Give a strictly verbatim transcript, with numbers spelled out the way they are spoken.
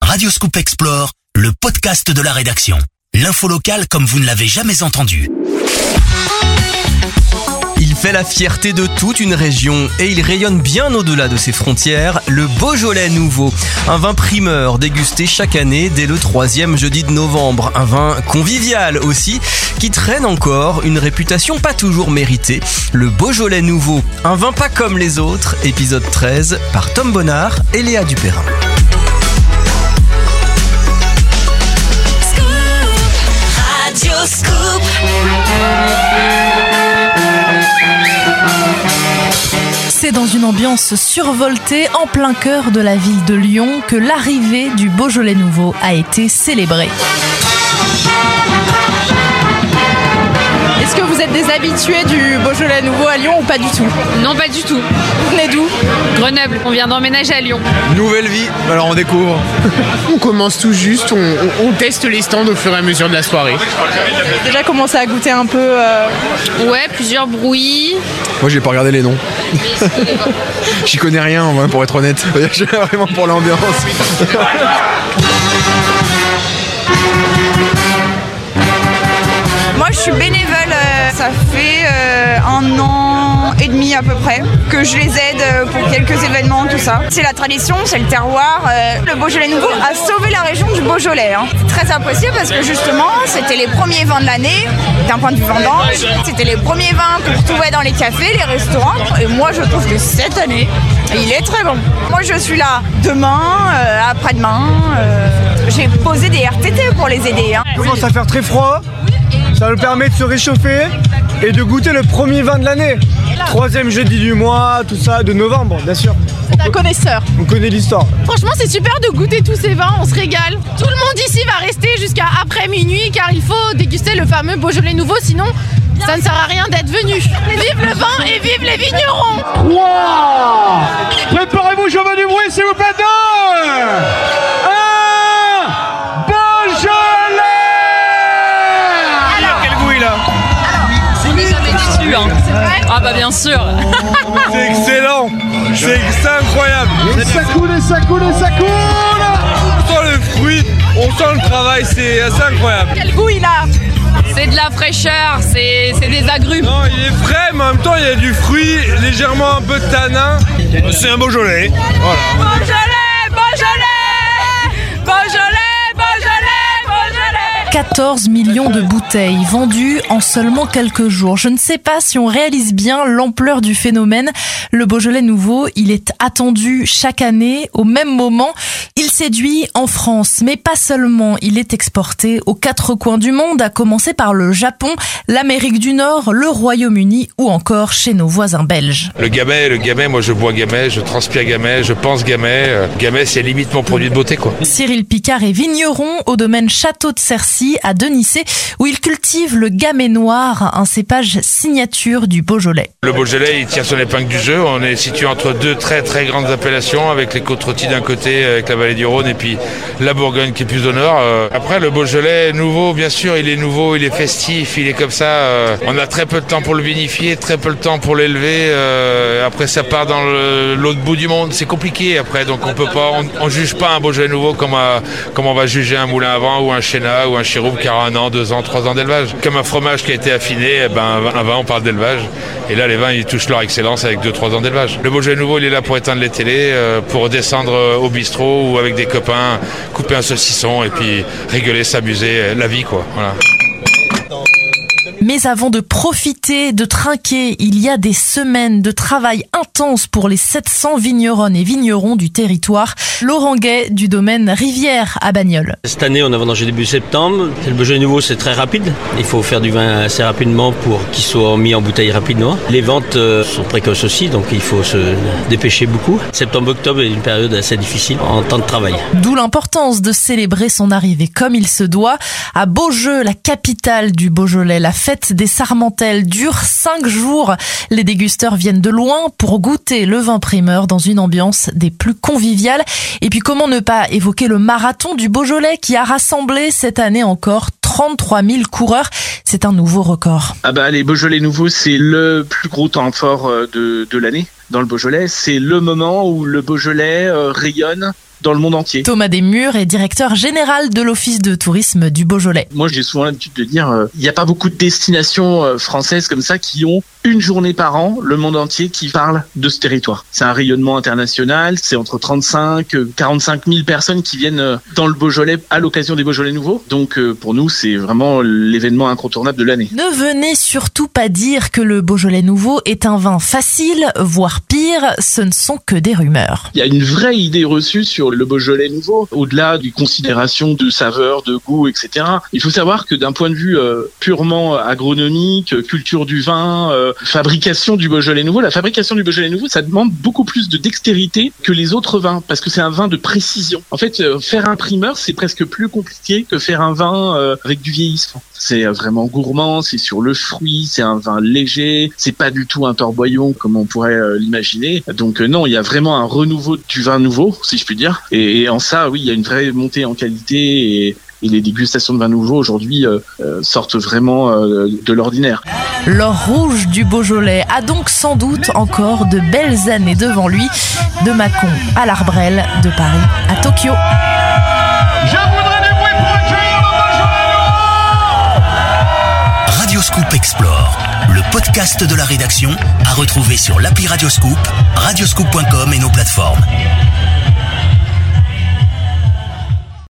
Radioscoop Explore, le podcast de la rédaction. L'info locale comme vous ne l'avez jamais entendu. Il fait la fierté de toute une région et il rayonne bien au-delà de ses frontières, le Beaujolais Nouveau. Un vin primeur dégusté chaque année dès le troisième jeudi de novembre. Un vin convivial aussi, qui traîne encore une réputation pas toujours méritée. Le Beaujolais Nouveau, un vin pas comme les autres, épisode treize par Tom Bonnard et Léa Dupérin. Radioscoop. C'est dans une ambiance survoltée en plein cœur de la ville de Lyon que l'arrivée du Beaujolais Nouveau a été célébrée. Est-ce que vous êtes des habitués du Beaujolais Nouveau à Lyon ou pas du tout? Non, pas du tout. Vous venez d'où? Grenoble, on vient d'emménager à Lyon. Nouvelle vie, alors on découvre. On commence tout juste, on, on, on teste les stands au fur et à mesure de la soirée. Déjà commencé à goûter un peu euh... Ouais, plusieurs bruits. Moi j'ai pas regardé les noms. J'y connais rien hein, pour être honnête. J'ai vraiment pour l'ambiance. Moi je suis bénévole, euh, ça fait euh, un an et demi à peu près que je les aide euh, pour quelques événements, tout ça. C'est la tradition, c'est le terroir. Euh, le Beaujolais Nouveau a sauvé la région du Beaujolais. Hein. C'est très apprécié parce que justement c'était les premiers vins de l'année d'un point de vue vendange. C'était les premiers vins qu'on retrouvait dans les cafés, les restaurants. Et moi je trouve que cette année, il est très bon. Moi je suis là demain, euh, après-demain. Euh, j'ai posé des R T T pour les aider. Hein. Il commence à faire très froid. Ça nous permet de se réchauffer et de goûter le premier vin de l'année. Troisième jeudi du mois, tout ça, de novembre, bien sûr. C'est un connaisseur. On connaît l'histoire. Franchement, c'est super de goûter tous ces vins, on se régale. Tout le monde ici va rester jusqu'à après minuit car il faut déguster le fameux Beaujolais Nouveau, sinon ça ne sert à rien d'être venu. Vive le vin et vive les vignerons. trois. Préparez-vous, je veux du bruit s'il vous plaît. deux. un. Beaujolais. Hein. Ah bah bien sûr. C'est excellent. C'est, c'est incroyable. Et ça coule et ça coule et ça coule. On sent le fruit, on sent le travail, c'est assez incroyable. Quel goût il a? C'est de la fraîcheur, c'est, c'est des agrumes. Non, il est frais, mais en même temps il y a du fruit, légèrement un peu de tanin. C'est un Beaujolais. Voilà. Beaujolais, Beaujolais, Beaujolais. quatorze millions de bouteilles vendues en seulement quelques jours. Je ne sais pas si on réalise bien l'ampleur du phénomène. Le Beaujolais Nouveau, il est attendu chaque année au même moment. Il séduit en France, mais pas seulement. Il est exporté aux quatre coins du monde, à commencer par le Japon, l'Amérique du Nord, le Royaume-Uni ou encore chez nos voisins belges. Le Gamay, le Gamay, moi je bois Gamay, je transpire Gamay, je pense Gamay. Gamay, c'est limite mon produit de beauté, quoi. Cyril Picard est vigneron au domaine Château de Cercy à Denissé, où il cultive le Gamay noir, un cépage signature du Beaujolais. Le Beaujolais, il tire son épingle du jeu. On est situé entre deux très très grandes appellations, avec les Côtes-Rôties d'un côté, avec la vallée du Rhône, et puis la Bourgogne qui est plus au nord. Après, le Beaujolais nouveau, bien sûr, il est nouveau, il est festif, il est comme ça. On a très peu de temps pour le vinifier, très peu de temps pour l'élever. Après, ça part dans le, l'autre bout du monde. C'est compliqué après, donc on peut pas, on, on juge pas un Beaujolais nouveau comme, à, comme on va juger un moulin à vent ou un Chénat ou un Chirouble qui a un an, deux ans, trois ans d'élevage. Comme un fromage qui a été affiné, eh ben, un vin, on parle d'élevage. Et là, les vins, ils touchent leur excellence avec deux, trois ans d'élevage. Le Beaujolais Nouveau, il est là pour éteindre les télés, euh, pour descendre au bistrot ou avec des copains, couper un saucisson et puis rigoler, s'amuser, la vie, quoi. Voilà. Mais avant de profiter, de trinquer, il y a des semaines de travail intense pour les sept cents vigneronnes et vignerons du territoire. Laurent Gay du domaine Rivière à Bagnols. Cette année, on a vendangé début septembre. Le Beaujolais Nouveau, c'est très rapide. Il faut faire du vin assez rapidement pour qu'il soit mis en bouteille rapidement. Les ventes sont précoces aussi, donc il faut se dépêcher beaucoup. Septembre-octobre est une période assez difficile en temps de travail. D'où l'importance de célébrer son arrivée comme il se doit. À Beaujeu, la capitale du Beaujolais, la fête des Sarmentelles dure cinq jours. Les dégusteurs viennent de loin pour goûter le vin primeur dans une ambiance des plus conviviales. Et puis comment ne pas évoquer le marathon du Beaujolais qui a rassemblé cette année encore trente-trois mille coureurs. C'est un nouveau record. Ah bah les Beaujolais nouveaux, c'est le plus gros temps fort de, de l'année dans le Beaujolais. C'est le moment où le Beaujolais euh, rayonne dans le monde entier. Thomas Desmurs est directeur général de l'Office de tourisme du Beaujolais. Moi, j'ai souvent l'habitude de dire, euh, il n'y a pas beaucoup de destinations euh, françaises comme ça qui ont une journée par an, le monde entier qui parle de ce territoire. C'est un rayonnement international, c'est entre trente-cinq et quarante-cinq mille personnes qui viennent dans le Beaujolais à l'occasion des Beaujolais nouveaux. Donc euh, pour nous, c'est vraiment l'événement incontournable de l'année. Ne venez surtout pas dire que le Beaujolais nouveau est un vin facile, voire pire, ce ne sont que des rumeurs. Il y a une vraie idée reçue sur le Beaujolais nouveau, au-delà des considérations de saveur, de goût, et cetera. Il faut savoir que d'un point de vue euh, purement agronomique, culture du vin, euh, fabrication du Beaujolais nouveau, la fabrication du Beaujolais nouveau, ça demande beaucoup plus de dextérité que les autres vins, parce que c'est un vin de précision. En fait, euh, faire un primeur, c'est presque plus compliqué que faire un vin euh, avec du vieillissement. C'est vraiment gourmand, c'est sur le fruit, c'est un vin léger, c'est pas du tout un torboyon comme on pourrait euh, l'imaginer. Donc euh, non, il y a vraiment un renouveau du vin nouveau, si je puis dire. Et, et en ça, oui, il y a une vraie montée en qualité et Et les dégustations de vins nouveaux aujourd'hui euh, euh, sortent vraiment euh, de l'ordinaire. L'or rouge du Beaujolais a donc sans doute encore de belles années devant lui. De Mâcon à l'Arbrelle, de Paris à Tokyo. Je voudrais du bruit pour accueillir le Beaujolais. Radioscoop Explore, le podcast de la rédaction à retrouver sur l'appli Radioscoop, radioscoop point com et nos plateformes.